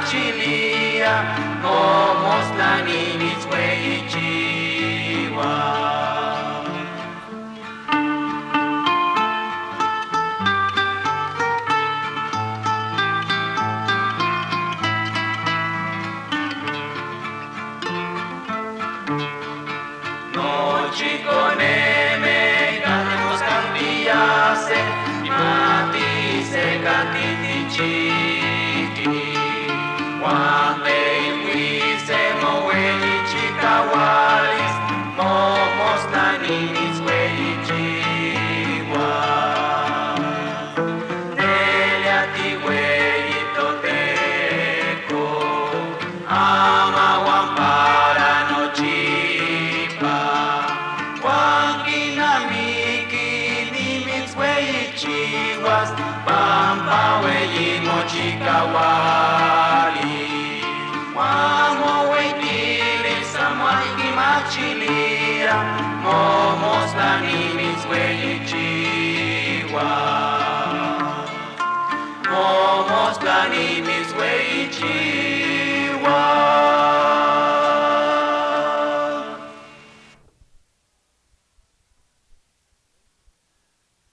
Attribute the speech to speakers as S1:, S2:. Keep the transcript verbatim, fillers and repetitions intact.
S1: kimachilia momos lanini tweichiwa. Noci coneme cantemos cambiase mati se cantiti citi quando fuise moeli chicawalis momos naninis weichiwa Eliati weitoteko ama wampara no chipa wanginamiki nimits weichiwas pampa weimo chikawali wamo weitili samwai kimachilia momos lanimits weichiwa momos lanimits